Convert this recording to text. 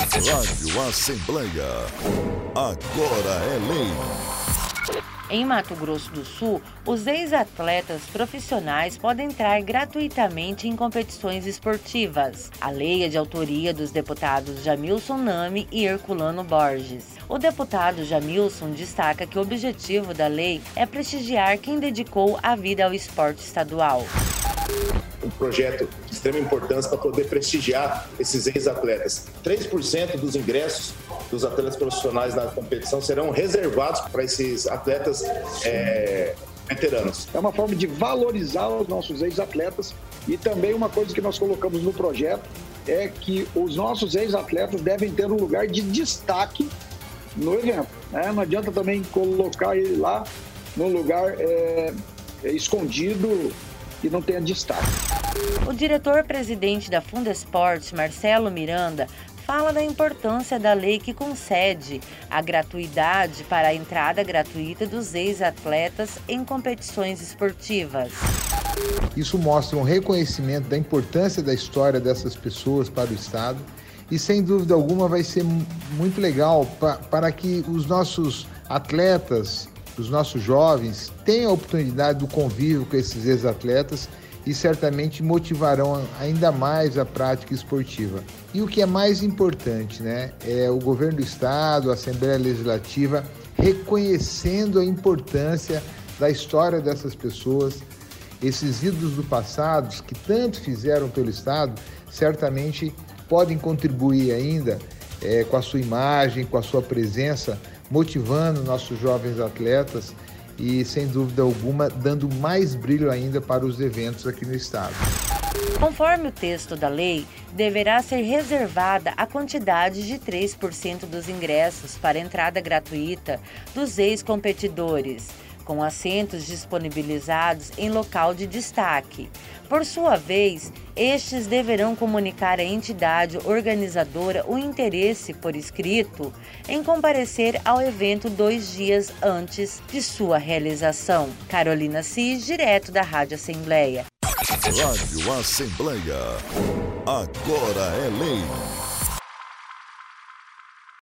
Rádio Assembleia. Agora é lei. Em Mato Grosso do Sul, os ex-atletas profissionais podem entrar gratuitamente em competições esportivas. A lei é de autoria dos deputados Jamilson Nami e Herculano Borges. O deputado Jamilson destaca que o objetivo da lei é prestigiar quem dedicou a vida ao esporte estadual. Um projeto de extrema importância para poder prestigiar esses ex-atletas. 3% dos ingressos dos atletas profissionais na competição serão reservados para esses atletas veteranos. É uma forma de valorizar os nossos ex-atletas e também uma coisa que nós colocamos no projeto é que os nossos ex-atletas devem ter um lugar de destaque no evento. Não adianta também colocar ele lá num lugar escondido e não tenha destaque. O diretor-presidente da Fundesport, Marcelo Miranda, fala da importância da lei que concede a gratuidade para a entrada gratuita dos ex-atletas em competições esportivas. Isso mostra um reconhecimento da importância da história dessas pessoas para o Estado e, sem dúvida alguma, vai ser muito legal para que os nossos atletas, os nossos jovens, tenham a oportunidade do convívio com esses ex-atletas e certamente motivarão ainda mais a prática esportiva. E o que é mais importante, é o governo do Estado, a Assembleia Legislativa, reconhecendo a importância da história dessas pessoas, esses ídolos do passado que tanto fizeram pelo Estado, certamente podem contribuir ainda com a sua imagem, com a sua presença, motivando nossos jovens atletas e, sem dúvida alguma, dando mais brilho ainda para os eventos aqui no estado. Conforme o texto da lei, deverá ser reservada a quantidade de 3% dos ingressos para entrada gratuita dos ex-competidores, com assentos disponibilizados em local de destaque. Por sua vez, estes deverão comunicar à entidade organizadora o interesse por escrito em comparecer ao evento 2 dias antes de sua realização. Carolina Cis, direto da Rádio Assembleia. Rádio Assembleia. Agora é lei.